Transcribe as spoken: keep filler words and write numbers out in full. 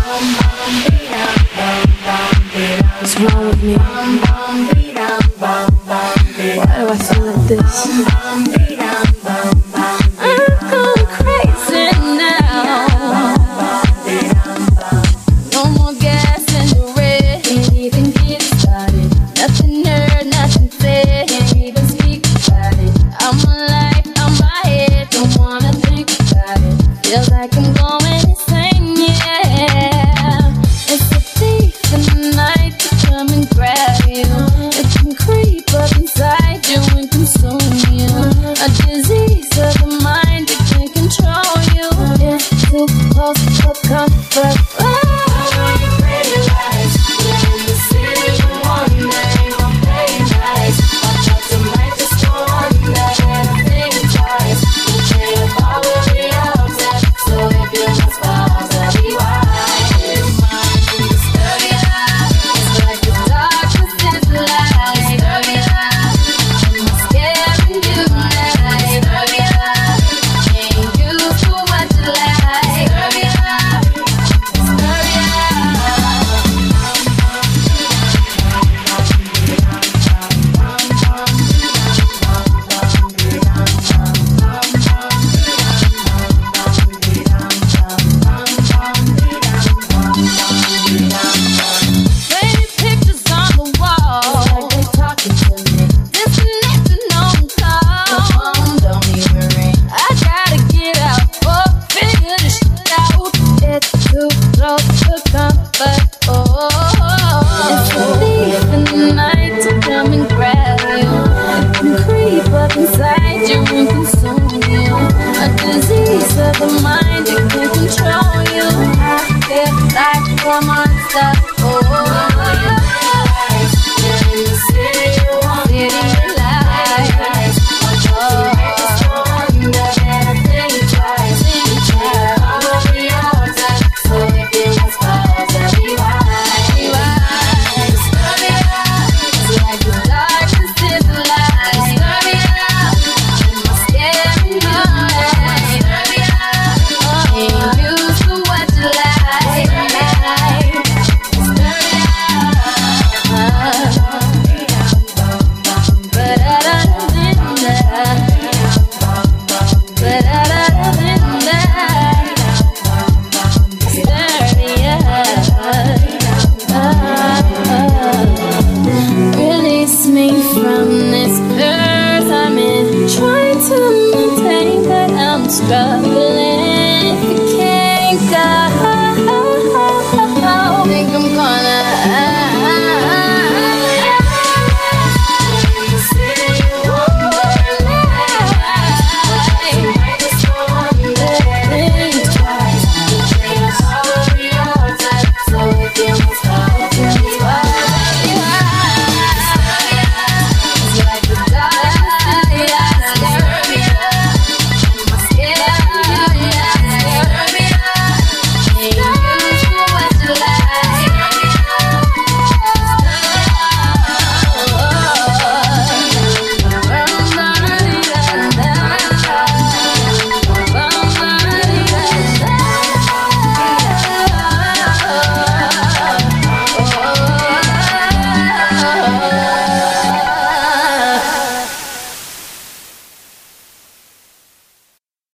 What's wrong with me? Why do I feel like this? I'm going crazy now. No more gas in the red. Can't even get started. Nothing heard, nothing said. Can't even speak about it. I'm alive, I'm my head. Don't wanna think about it. Feels like I'm going insane, yeah. It's a thief in the night to come and grab you. It can creep up inside you and consume you. A disease of the mind that can control you. It's too close for comfort.